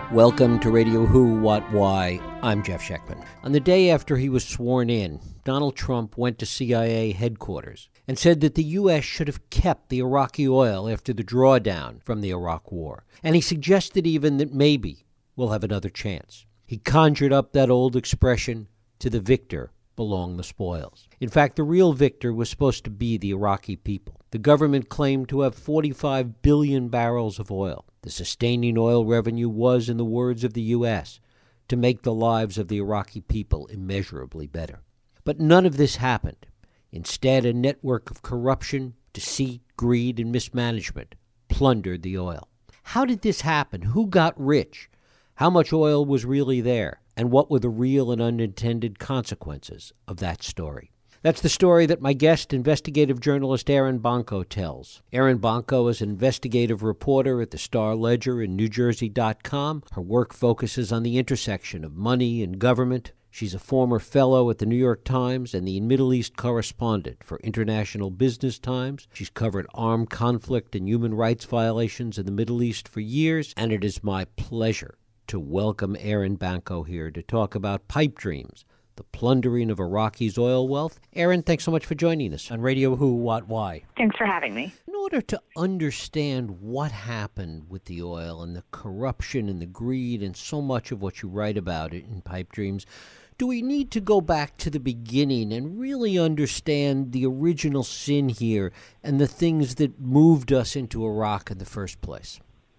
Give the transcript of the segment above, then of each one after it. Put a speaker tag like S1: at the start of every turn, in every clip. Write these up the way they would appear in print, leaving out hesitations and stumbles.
S1: Welcome to Radio Who, What, Why. I'm Jeff Schechtman. On the day after he was sworn in, Donald Trump went to CIA headquarters and said that the U.S. should have kept the Iraqi oil after the drawdown from the Iraq War. And he suggested even that maybe we'll have another chance. He conjured up that old expression, to the victor belong the spoils. In fact, the real victor was supposed to be the Iraqi people. The government claimed to have 45 billion barrels of oil. The sustaining oil revenue was, in the words of the U.S., to make the lives of the Iraqi people immeasurably better. But none of this happened. Instead, a network of corruption, deceit, greed, and mismanagement plundered the oil. How did this happen? Who got rich? How much oil was really there? And what were the real and unintended consequences of that story? That's the story that my guest, investigative journalist Erin Bonko, tells. Erin Bonko is an investigative reporter at the Star-Ledger and NewJersey.com. Her work focuses on the intersection of money and government. She's a former fellow at the New York Times and the Middle East correspondent for International Business Times. She's covered armed conflict and human rights violations in the Middle East for years, and it is my pleasure to welcome Erin Bonko here to talk about pipe dreams, the plundering of Iraqi's oil wealth. Erin, thanks so much for joining us on Radio Who, What, Why.
S2: Thanks for having me.
S1: In order to understand what happened with the oil and the corruption and the greed and so much of what you write about it in Pipe Dreams, do we need to go back to the beginning and really understand the original sin here and the things that moved us into Iraq in the first place?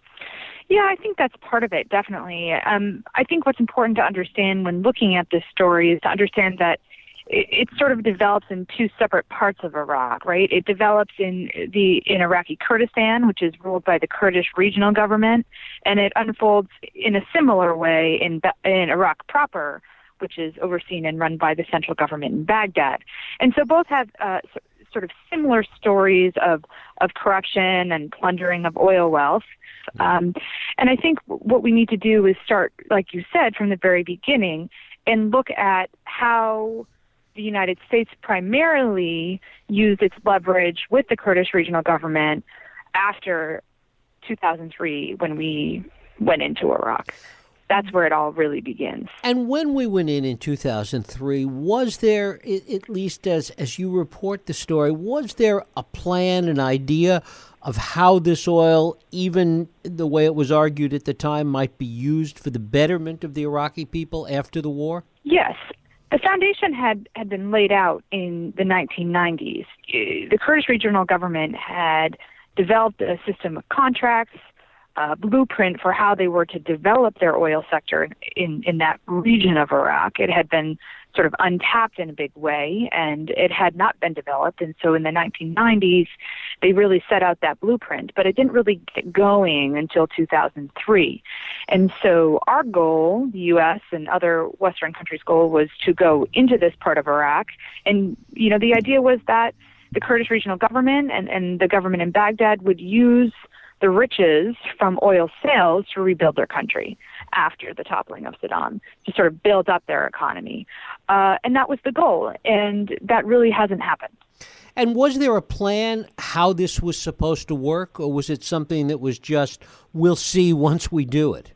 S2: Yeah, I think that's part of it, definitely. I think what's important to understand when looking at this story is to understand that it sort of develops in two separate parts of Iraq, right? It develops in Iraqi Kurdistan, which is ruled by the Kurdish regional government, and it unfolds in a similar way in Iraq proper, which is overseen and run by the central government in Baghdad. And so both have sort of similar stories of corruption and plundering of oil wealth. And I think what we need to do is start, like you said, from the very beginning and look at how the United States primarily used its leverage with the Kurdish regional government after 2003 when we went into Iraq. That's where it all really begins.
S1: And when we went in 2003, was there, at least as you report the story, was there a plan, an idea of how this oil, even the way it was argued at the time, might be used for the betterment of the Iraqi people after the war?
S2: Yes. The foundation had been laid out in the 1990s. The Kurdish regional government had developed a system of contracts, a blueprint for how they were to develop their oil sector in that region of Iraq. It had been sort of untapped in a big way, and it had not been developed. And so in the 1990s, they really set out that blueprint, but it didn't really get going until 2003. And so our goal, the U.S. and other Western countries' goal, was to go into this part of Iraq. And, you know, the idea was that the Kurdish regional government and the government in Baghdad would use the riches from oil sales to rebuild their country after the toppling of Saddam, to sort of build up their economy. And that was the goal, and that really hasn't happened.
S1: And was there a plan how this was supposed to work, or was it something that was just, we'll see once we do it?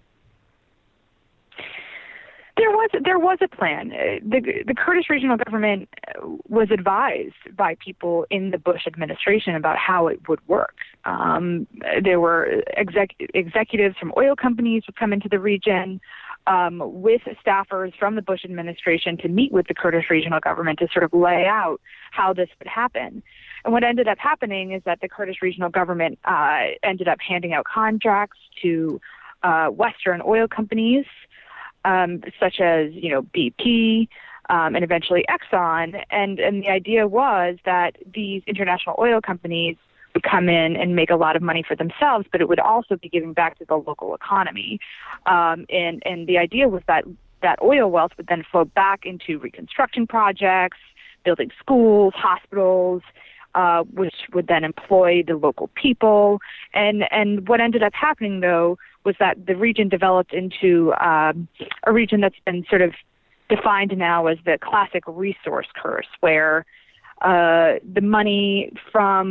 S2: There was a plan. The Kurdish regional government was advised by people in the Bush administration about how it would work. There were executives from oil companies would come into the region with staffers from the Bush administration to meet with the Kurdish regional government to sort of lay out how this would happen. And what ended up happening is that the Kurdish regional government ended up handing out contracts to Western oil companies, such as, BP, and eventually Exxon. And the idea was that these international oil companies would come in and make a lot of money for themselves, but it would also be giving back to the local economy. And the idea was that oil wealth would then flow back into reconstruction projects, building schools, hospitals, which would then employ the local people. And what ended up happening, though, was that the region developed into a region that's been sort of defined now as the classic resource curse, where the money from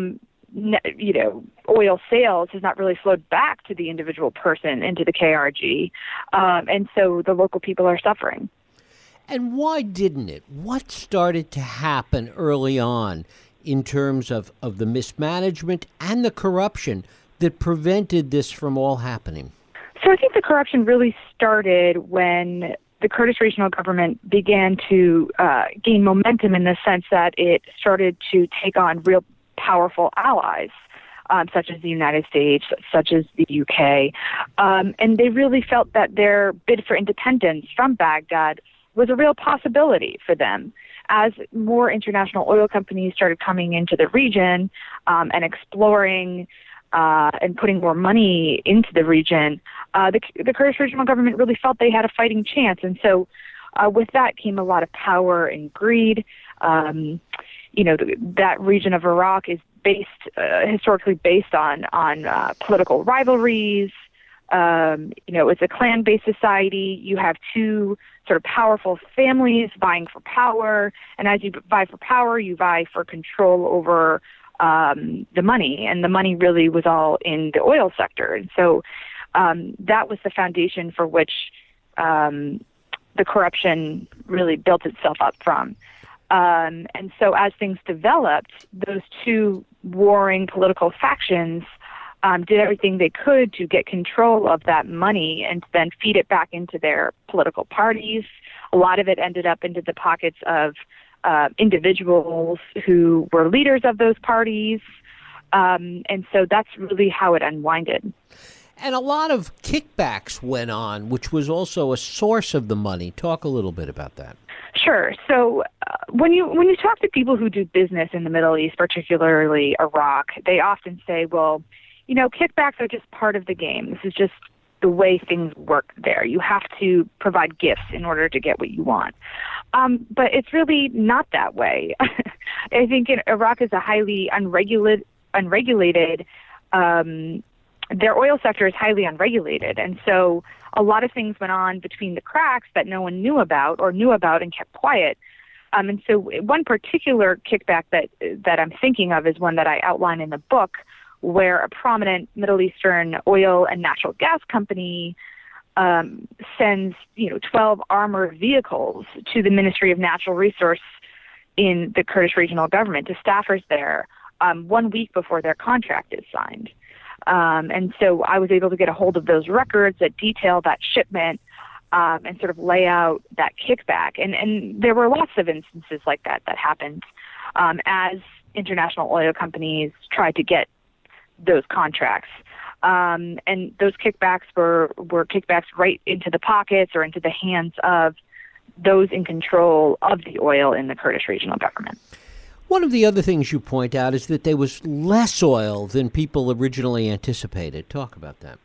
S2: oil sales has not really flowed back to the individual person into the KRG. And so the local people are suffering.
S1: And why didn't it? What started to happen early on in terms of the mismanagement and the corruption that prevented this from all happening?
S2: So I think the corruption really started when the Kurdish regional government began to gain momentum in the sense that it started to take on real powerful allies, such as the United States, such as the UK. And they really felt that their bid for independence from Baghdad was a real possibility for them. As more international oil companies started coming into the region and exploring and putting more money into the region, the Kurdish regional government really felt they had a fighting chance. And so with that came a lot of power and greed. That region of Iraq is historically based on political rivalries. It's a clan-based society. You have two sort of powerful families vying for power, and as you vie for power, you vie for control over the money, and the money really was all in the oil sector. And so that was the foundation for which the corruption really built itself up from. And so as things developed, those two warring political factions did everything they could to get control of that money and to then feed it back into their political parties. A lot of it ended up into the pockets of individuals who were leaders of those parties. And so that's really how it unwinded.
S1: And a lot of kickbacks went on, which was also a source of the money. Talk a little bit about that.
S2: Sure. So when you talk to people who do business in the Middle East, particularly Iraq, they often say, well, kickbacks are just part of the game. This is just the way things work there. You have to provide gifts in order to get what you want. But it's really not that way. I think Iraq is a highly unregulated their oil sector is highly unregulated. And so a lot of things went on between the cracks that no one knew about and kept quiet. And so one particular kickback that I'm thinking of is one that I outline in the book, where a prominent Middle Eastern oil and natural gas company sends 12 armored vehicles to the Ministry of Natural Resource in the Kurdish regional government, to staffers there, 1 week before their contract is signed. And so I was able to get a hold of those records that detail that shipment and sort of lay out that kickback. And there were lots of instances like that happened as international oil companies tried to get those contracts. And those kickbacks were kickbacks right into the pockets or into the hands of those in control of the oil in the Kurdish regional government.
S1: One of the other things you point out is that there was less oil than people originally anticipated. Talk about that.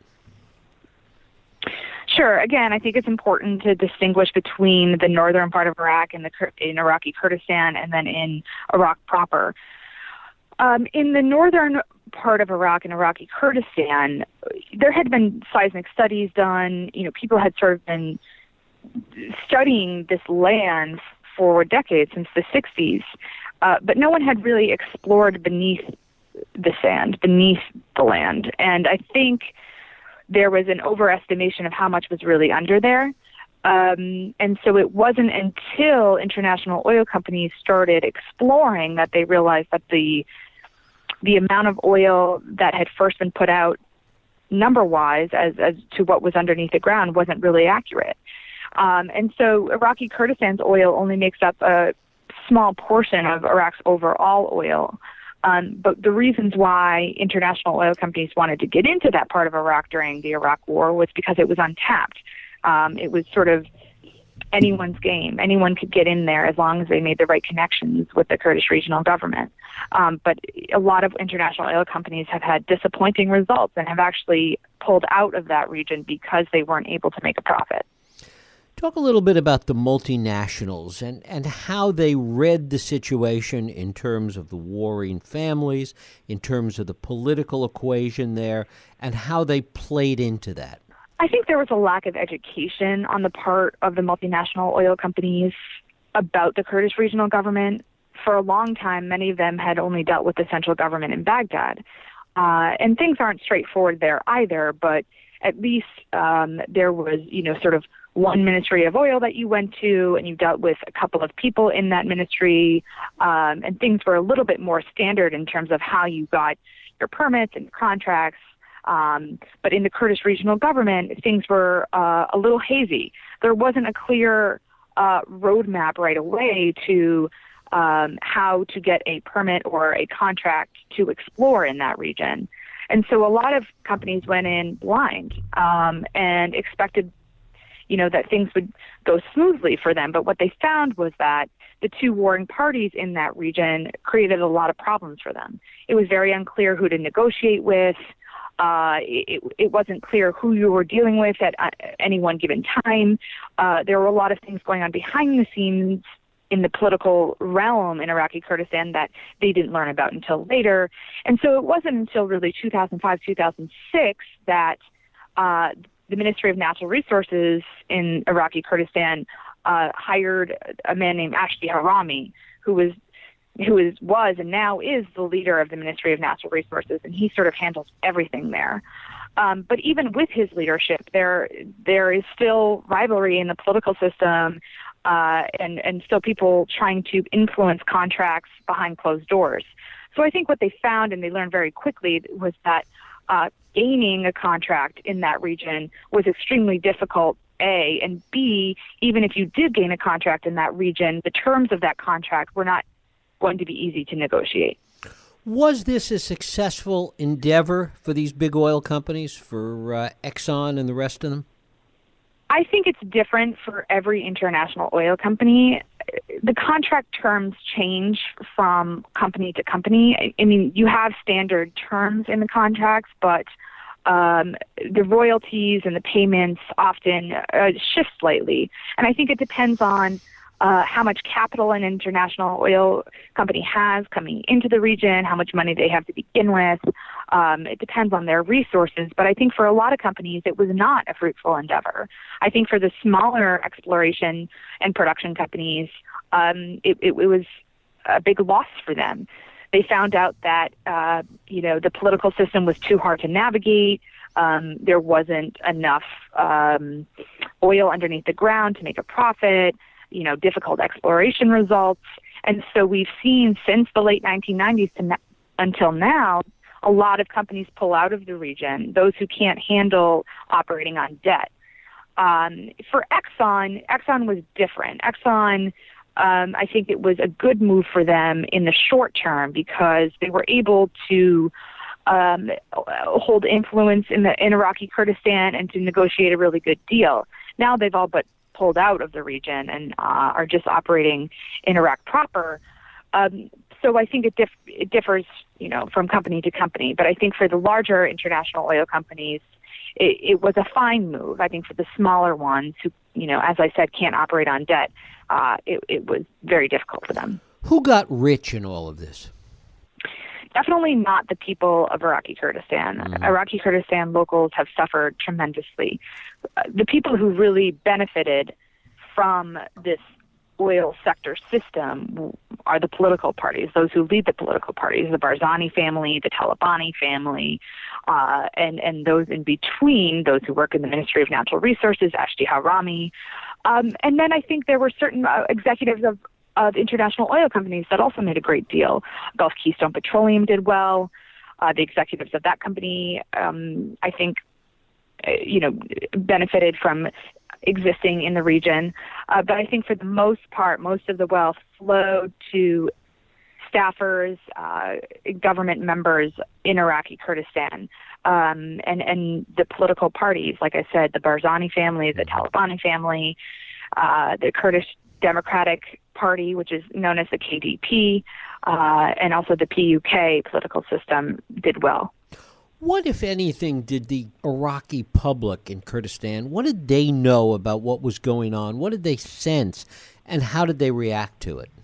S2: Sure. Again, I think it's important to distinguish between the northern part of Iraq and in Iraqi Kurdistan and then in Iraq proper. In the northern part of Iraq and Iraqi Kurdistan, there had been seismic studies done. People had sort of been studying this land for decades, since the 60s. But no one had really explored beneath the sand, beneath the land. And I think there was an overestimation of how much was really under there. And so it wasn't until international oil companies started exploring that they realized that the amount of oil that had first been put out number-wise as to what was underneath the ground wasn't really accurate. And so Iraqi Kurdistan's oil only makes up a small portion of Iraq's overall oil. But the reasons why international oil companies wanted to get into that part of Iraq during the Iraq War was because it was untapped. It was sort of anyone's game. Anyone could get in there as long as they made the right connections with the Kurdish regional government. But a lot of international oil companies have had disappointing results and have actually pulled out of that region because they weren't able to make a profit.
S1: Talk a little bit about the multinationals and how they read the situation in terms of the warring families, in terms of the political equation there, and how they played into that.
S2: I think there was a lack of education on the part of the multinational oil companies about the Kurdish regional government. for a long time, many of them had only dealt with the central government in Baghdad. And things aren't straightforward there either, but at least there was, sort of one ministry of oil that you went to, and you dealt with a couple of people in that ministry, and things were a little bit more standard in terms of how you got your permits and contracts. But in the Kurdish regional government, things were a little hazy. There wasn't a clear roadmap right away to how to get a permit or a contract to explore in that region. And so a lot of companies went in blind and expected, that things would go smoothly for them. But what they found was that the two warring parties in that region created a lot of problems for them. It was very unclear who to negotiate with. It wasn't clear who you were dealing with at any one given time. There were a lot of things going on behind the scenes in the political realm in Iraqi Kurdistan that they didn't learn about until later. And so it wasn't until really 2005, 2006 that the Ministry of Natural Resources in Iraqi Kurdistan hired a man named Ashti Harami, who was and now is the leader of the Ministry of Natural Resources, and he sort of handles everything there. But even with his leadership, there is still rivalry in the political system, and still people trying to influence contracts behind closed doors. So I think what they found, and they learned very quickly, was that gaining a contract in that region was extremely difficult, A, and B, even if you did gain a contract in that region, the terms of that contract were not going to be easy to negotiate.
S1: Was this a successful endeavor for these big oil companies, for Exxon and the rest of them?
S2: I think it's different for every international oil company. The contract terms change from company to company. I mean, you have standard terms in the contracts, but the royalties and the payments often shift slightly. And I think it depends on how much capital an international oil company has coming into the region, how much money they have to begin with. It depends on their resources. But I think for a lot of companies, it was not a fruitful endeavor. I think for the smaller exploration and production companies, it was a big loss for them. They found out that, the political system was too hard to navigate. There wasn't enough oil underneath the ground to make a profit. Difficult exploration results. And so we've seen since the late 1990s until now, a lot of companies pull out of the region, those who can't handle operating on debt. For Exxon was different. Exxon, I think it was a good move for them in the short term because they were able to hold influence in Iraqi Kurdistan and to negotiate a really good deal. Now they've all but pulled out of the region and are just operating in Iraq proper. So I think it differs, from company to company. But I think for the larger international oil companies, it was a fine move. I think for the smaller ones who, as I said, can't operate on debt, it was very difficult for them.
S1: Who got rich in all of this?
S2: Definitely not the people of Iraqi Kurdistan. Mm-hmm. Iraqi Kurdistan locals have suffered tremendously. The people who really benefited from this oil sector system are the political parties, those who lead the political parties, the Barzani family, the Talabani family, and those in between, those who work in the Ministry of Natural Resources, Ashti Harami. And then I think there were certain executives of international oil companies that also made a great deal. Gulf Keystone Petroleum did well. The executives of that company, I think, benefited from existing in the region. But I think for the most part, most of the wealth flowed to staffers, government members in Iraqi Kurdistan, and the political parties, like I said, the Barzani family, the Talabani family, the Kurdish Democratic Party, which is known as the KDP, and also the PUK political system did well.
S1: What, if anything, did the Iraqi public in Kurdistan, what did they know about what was going on? What did they sense, and how did they react to it?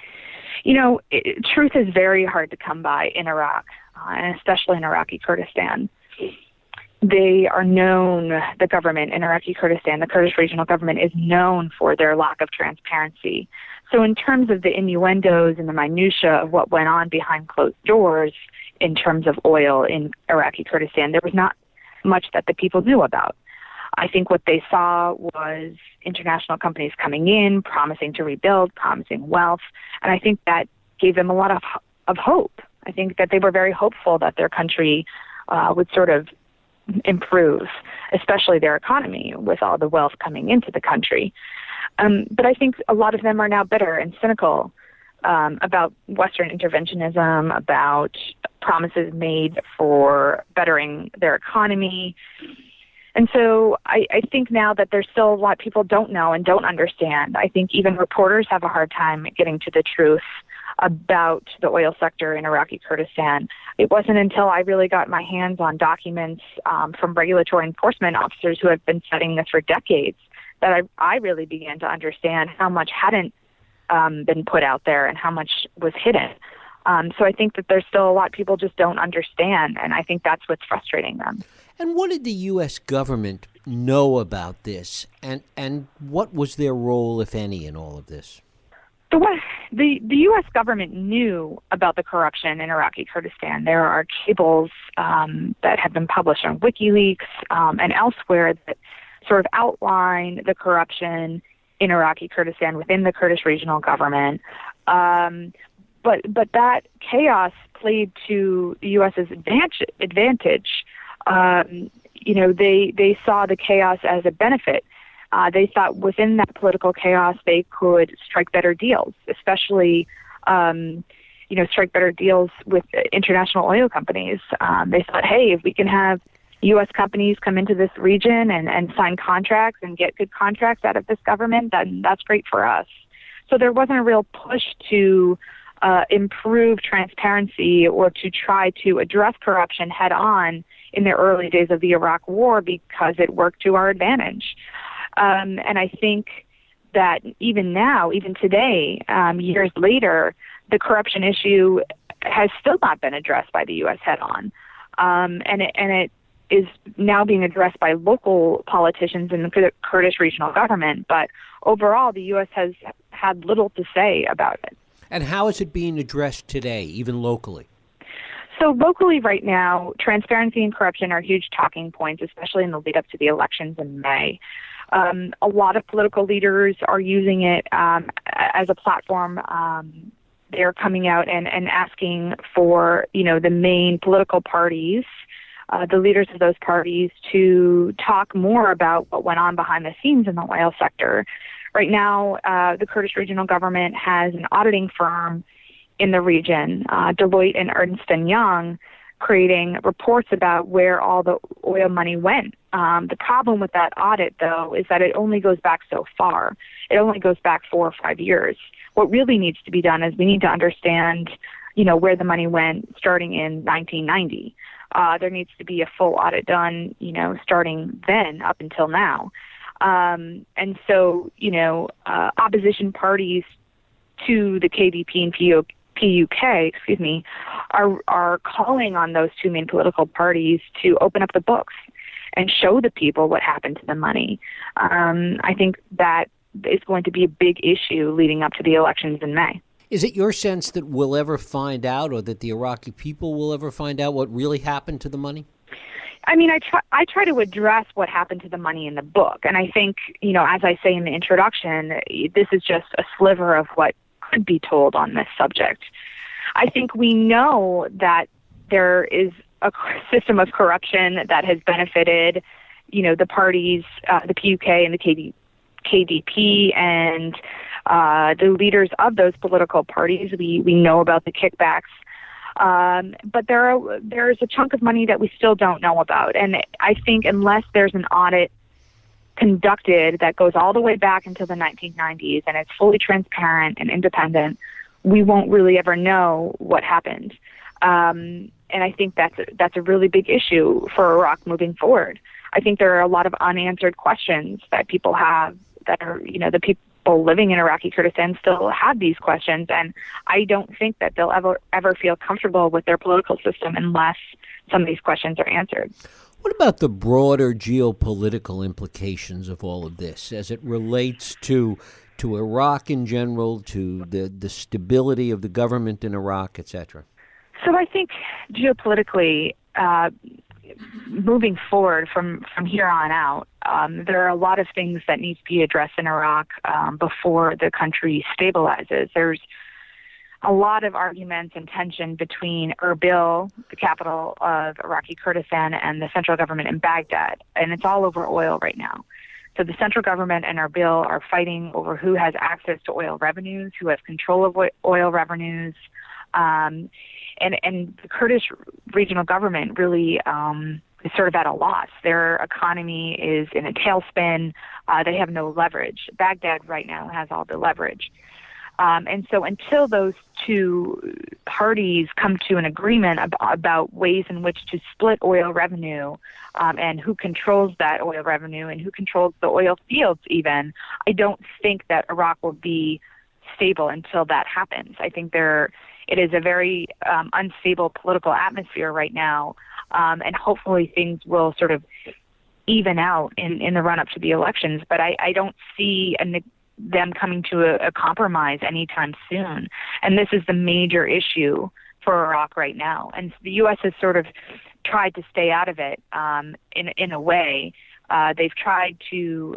S2: Truth is very hard to come by in Iraq, and especially in Iraqi Kurdistan. they are known, the government in Iraqi Kurdistan, the Kurdish regional government, is known for their lack of transparency. So in terms of the innuendos and the minutia of what went on behind closed doors in terms of oil in Iraqi Kurdistan, there was not much that the people knew about. I think what they saw was international companies coming in, promising to rebuild, promising wealth, and I think that gave them a lot of hope. I think that they were very hopeful that their country would sort of improve, especially their economy, with all the wealth coming into the country. But I think a lot of them are now bitter and cynical about Western interventionism, about promises made for bettering their economy. And so I think now that there's still a lot people don't know and don't understand. I think even reporters have a hard time getting to the truth about the oil sector in Iraqi Kurdistan. It wasn't until I really got my hands on documents from regulatory enforcement officers who have been studying this for decades that I really began to understand how much hadn't been put out there and how much was hidden. So I think that there's still a lot people just don't understand, and I think that's what's frustrating them.
S1: And what did the U.S. government know about this, and what was their role, if any, in all of this?
S2: The U.S. government knew about the corruption in Iraqi Kurdistan. There are cables that have been published on WikiLeaks and elsewhere that sort of outline the corruption in Iraqi Kurdistan within the Kurdish regional government. But that chaos played to the U.S.'s advantage. They saw the chaos as a benefit. They thought within that political chaos they could strike better deals, especially, strike better deals with international oil companies. They thought, hey, if we can have U.S. companies come into this region and sign contracts and get good contracts out of this government, then that's great for us. So there wasn't a real push to improve transparency or to try to address corruption head on in the early days of the Iraq War because it worked to our advantage. And I think that even now, even today, years later, the corruption issue has still not been addressed by the U.S. head on. And it is now being addressed by local politicians in the Kurdish regional government. But overall, the U.S. has had little to say about it.
S1: And how is it being addressed today, even locally?
S2: So locally right now, transparency and corruption are huge talking points, especially in the lead up to the elections in May. A lot of political leaders are using it as a platform. They're coming out and asking for, the main political parties, the leaders of those parties, to talk more about what went on behind the scenes in the oil sector. Right now, the Kurdish regional government has an auditing firm in the region, Deloitte and Ernst & Young, creating reports about where all the oil money went. The problem with that audit, though, is that it only goes back so far. It only goes back 4 or 5 years. What really needs to be done is we need to understand, where the money went starting in 1990. There needs to be a full audit done, starting then up until now. And so, opposition parties to the KDP and PUK, are calling on those two main political parties to open up the books and show the people what happened to the money. I think that is going to be a big issue leading up to the elections in May.
S1: Is it your sense that we'll ever find out, or that the Iraqi people will ever find out what really happened to the money?
S2: I mean, I try to address what happened to the money in the book. And I think, as I say in the introduction, this is just a sliver of what could be told on this subject. I think we know that there is a system of corruption that has benefited, the parties, the PUK and the KDP and the leaders of those political parties. We know about the kickbacks. But there's a chunk of money that we still don't know about. And I think unless there's an audit conducted that goes all the way back into the 1990s and it's fully transparent and independent, we won't really ever know what happened. And I think that's a really big issue for Iraq moving forward. I think there are a lot of unanswered questions that people have that are, the people living in Iraqi Kurdistan still have these questions, and I don't think that they'll ever feel comfortable with their political system unless some of these questions are answered.
S1: What about the broader geopolitical implications of all of this as it relates to Iraq in general, to the stability of the government in Iraq, et cetera?
S2: So I think geopolitically, moving forward from here on out, there are a lot of things that need to be addressed in Iraq before the country stabilizes. There's a lot of arguments and tension between Erbil, the capital of Iraqi Kurdistan, and the central government in Baghdad, and it's all over oil right now. So the central government and Erbil are fighting over who has access to oil revenues, who has control of oil revenues, and the Kurdish regional government really is sort of at a loss. Their economy is in a tailspin. They have no leverage. Baghdad right now has all the leverage. And so until those two parties come to an agreement about ways in which to split oil revenue and who controls that oil revenue and who controls the oil fields even, I don't think that Iraq will be stable until that happens. I think it is a very unstable political atmosphere right now, and hopefully things will sort of even out in the run-up to the elections. But I don't see them coming to a compromise anytime soon. And this is the major issue for Iraq right now. And the U.S. has sort of tried to stay out of it in a way. They've tried to,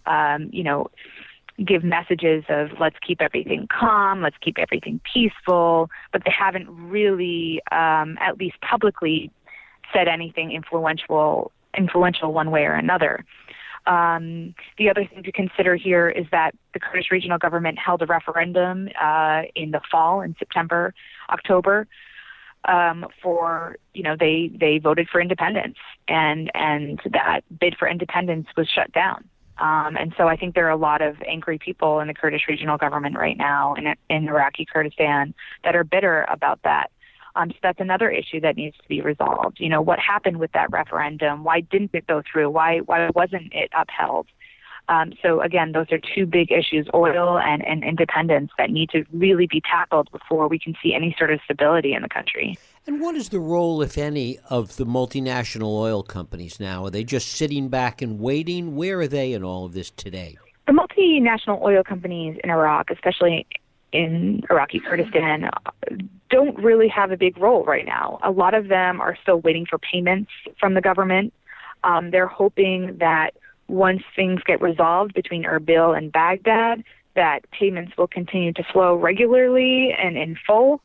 S2: give messages of let's keep everything calm, let's keep everything peaceful, but they haven't really, at least publicly, said anything influential one way or another. The other thing to consider here is that the Kurdish regional government held a referendum in the fall, in September, October, they voted for independence, and that bid for independence was shut down. And so I think there are a lot of angry people in the Kurdish regional government right now in Iraqi Kurdistan that are bitter about that. So that's another issue that needs to be resolved. What happened with that referendum? Why didn't it go through? Why wasn't it upheld? So again, those are two big issues, oil and independence, that need to really be tackled before we can see any sort of stability in the country.
S1: And what is the role, if any, of the multinational oil companies now? Are they just sitting back and waiting? Where are they in all of this today?
S2: The multinational oil companies in Iraq, especially in Iraqi Kurdistan, don't really have a big role right now. A lot of them are still waiting for payments from the government. They're hoping that once things get resolved between Erbil and Baghdad, that payments will continue to flow regularly and in full.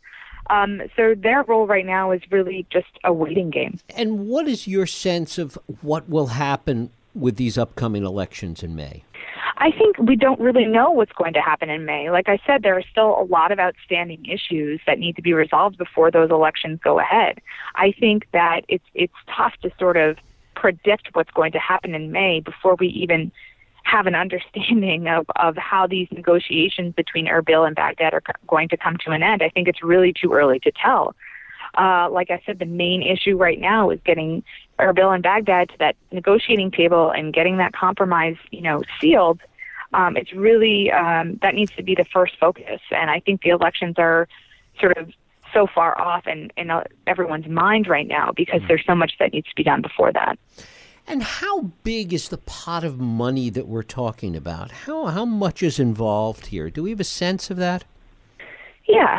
S2: So their role right now is really just a waiting game.
S1: And what is your sense of what will happen with these upcoming elections in May?
S2: I think we don't really know what's going to happen in May. Like I said, there are still a lot of outstanding issues that need to be resolved before those elections go ahead. I think that it's tough to sort of predict what's going to happen in May before we even have an understanding of how these negotiations between Erbil and Baghdad are going to come to an end. I think it's really too early to tell. Like I said, the main issue right now is getting Erbil and Baghdad to that negotiating table and getting that compromise, sealed. It's really, that needs to be the first focus. And I think the elections are sort of so far off in everyone's mind right now because there's so much that needs to be done before that.
S1: And how big is the pot of money that we're talking about? How much is involved here? Do we have a sense of that?
S2: Yeah.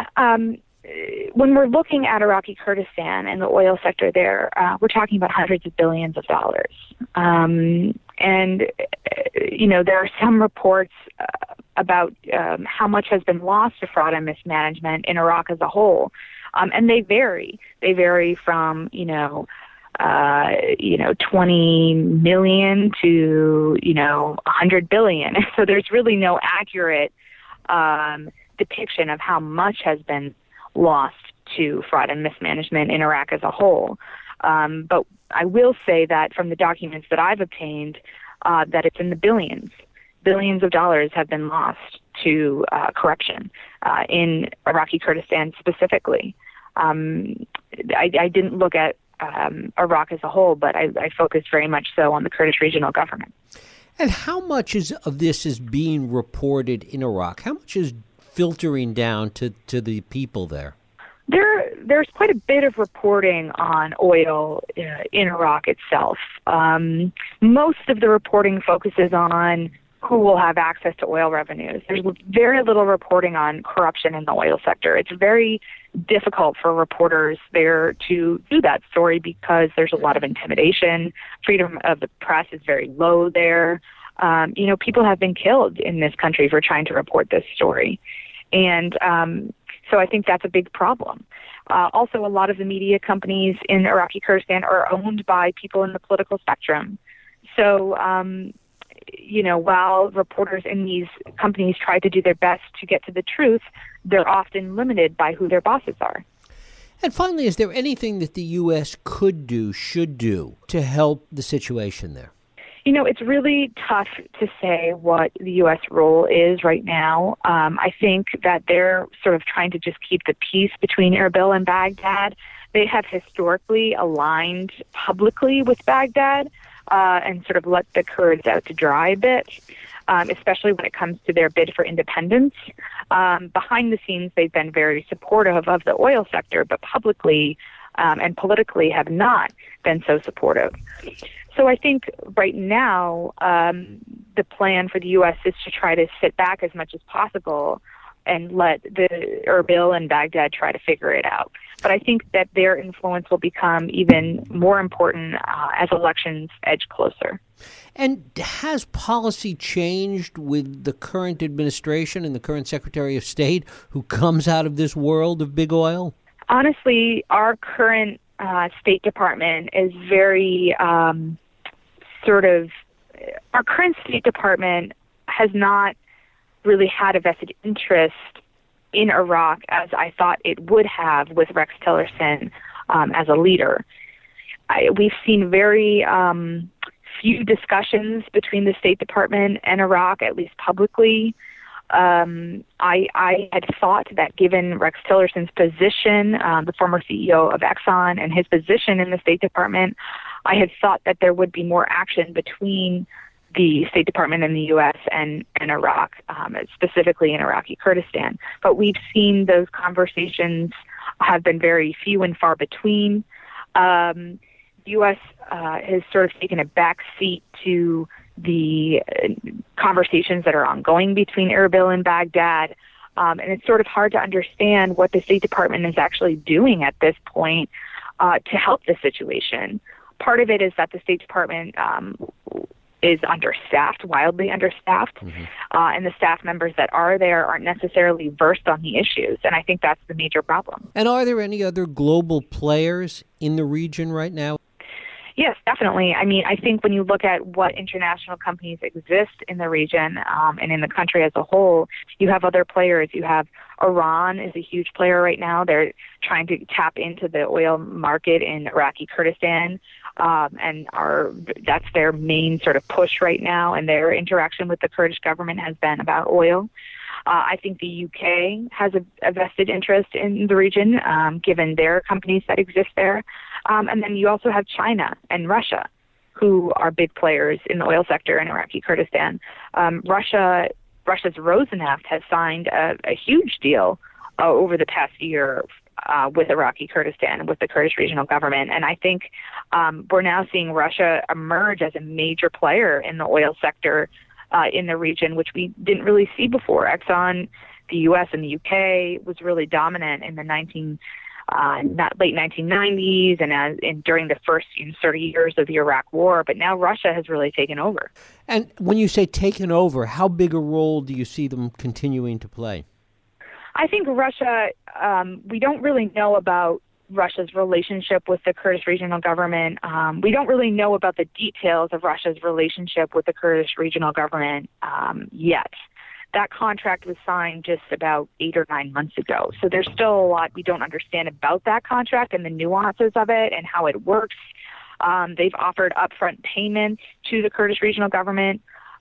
S2: When we're looking at Iraqi Kurdistan and the oil sector there, we're talking about hundreds of billions of dollars. And there are some reports about how much has been lost to fraud and mismanagement in Iraq as a whole. And they vary. They vary from, 20 million to, 100 billion. So there's really no accurate depiction of how much has been lost to fraud and mismanagement in Iraq as a whole. But I will say that from the documents that I've obtained, that it's in the billions. Billions of dollars have been lost to corruption in Iraqi Kurdistan specifically. I didn't look at Iraq as a whole, but I focused very much so on the Kurdish regional government.
S1: And how much of this is being reported in Iraq? How much is filtering down to the people there?
S2: There's quite a bit of reporting on oil in Iraq itself. Most of the reporting focuses on who will have access to oil revenues. There's very little reporting on corruption in the oil sector. It's very difficult for reporters there to do that story because there's a lot of intimidation. Freedom of the press is very low there. People have been killed in this country for trying to report this story. And so I think that's a big problem. Also, a lot of the media companies in Iraqi Kurdistan are owned by people in the political spectrum. So, while reporters in these companies try to do their best to get to the truth, they're often limited by who their bosses are.
S1: And finally, is there anything that the U.S. could do, should do, to help the situation there?
S2: It's really tough to say what the U.S. role is right now. I think that they're sort of trying to just keep the peace between Erbil and Baghdad. They have historically aligned publicly with Baghdad and sort of let the Kurds out to dry a bit, especially when it comes to their bid for independence. Behind the scenes, they've been very supportive of the oil sector, but publicly and politically have not been so supportive. So I think right now the plan for the U.S. is to try to sit back as much as possible and let the Erbil and Baghdad try to figure it out. But I think that their influence will become even more important as elections edge closer.
S1: And has policy changed with the current administration and the current Secretary of State who comes out of this world of big oil?
S2: Honestly, our current State Department is very our current State Department has not really had a vested interest in Iraq as I thought it would have with Rex Tillerson as a leader. We've seen very few discussions between the State Department and Iraq, at least publicly. I had thought that given Rex Tillerson's position, the former CEO of Exxon, and his position in the State Department, I had thought that there would be more action between the State Department in the U.S. and Iraq, specifically in Iraqi Kurdistan. But we've seen those conversations have been very few and far between. The U.S. has sort of taken a back seat to the conversations that are ongoing between Erbil and Baghdad. And it's sort of hard to understand what the State Department is actually doing at this point to help the situation. Part of it is that the State Department is understaffed, wildly understaffed, and the staff members that are there aren't necessarily versed on the issues, and I think that's the major problem.
S1: And are there any other global players in the region right now?
S2: Yes, definitely. I mean, I think when you look at what international companies exist in the region and in the country as a whole, you have other players. You have Iran is a huge player right now. They're trying to tap into the oil market in Iraqi Kurdistan, and that's their main sort of push right now, and their interaction with the Kurdish government has been about oil. I think the UK has a vested interest in the region, given their companies that exist there. And then you also have China and Russia, who are big players in the oil sector in Iraqi Kurdistan. Russia's Rosneft has signed a huge deal over the past year with Iraqi Kurdistan, with the Kurdish regional government. And I think we're now seeing Russia emerge as a major player in the oil sector in the region, which we didn't really see before. Exxon, the U.S. and the U.K. was really dominant in the late 1990s and during the first 30 years of the Iraq War, but now Russia has really taken over.
S1: And when you say taken over, how big a role do you see them continuing to play?
S2: I think Russia, we don't really know about Russia's relationship with the Kurdish regional government. We don't really know about the details of Russia's relationship with the Kurdish regional government yet. That contract was signed just about 8 or 9 months ago. So there's still a lot we don't understand about that contract and the nuances of it and how it works. They've offered upfront payments to the Kurdish regional government.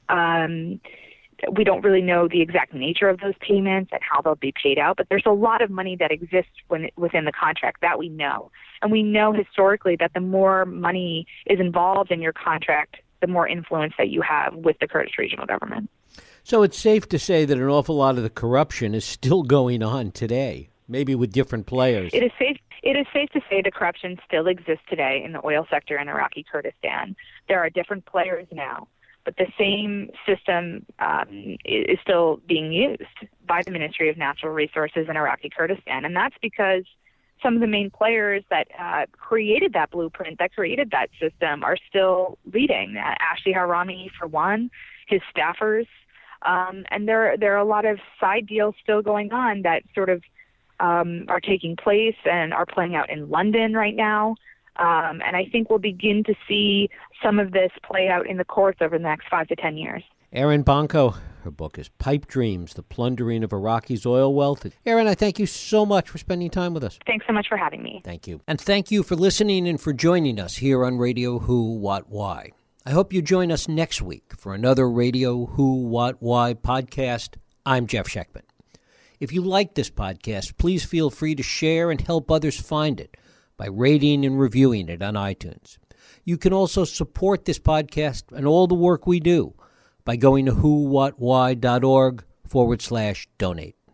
S2: We don't really know the exact nature of those payments and how they'll be paid out, but there's a lot of money that exists within the contract that we know. And we know historically that the more money is involved in your contract, the more influence that you have with the Kurdish regional government.
S1: So it's safe to say that an awful lot of the corruption is still going on today. Maybe with different players.
S2: It is safe to say the corruption still exists today in the oil sector in Iraqi Kurdistan. There are different players now, but the same system is still being used by the Ministry of Natural Resources in Iraqi Kurdistan. And that's because some of the main players that created that blueprint, that created that system, are still leading. Ashley Harami, for one, his staffers. And there are a lot of side deals still going on that sort of are taking place and are playing out in London right now. And I think we'll begin to see some of this play out in the courts over the next 5 to 10 years.
S1: Erin Bonko, her book is Pipe Dreams, The Plundering of Iraqi's Oil Wealth. Erin, I thank you so much for spending time with us.
S2: Thanks so much for having me.
S1: Thank you. And thank you for listening and for joining us here on Radio Who, What, Why. I hope you join us next week for another Radio Who, What, Why podcast. I'm Jeff Schechtman. If you like this podcast, please feel free to share and help others find it by rating and reviewing it on iTunes. You can also support this podcast and all the work we do by going to whowhatwhy.org/donate.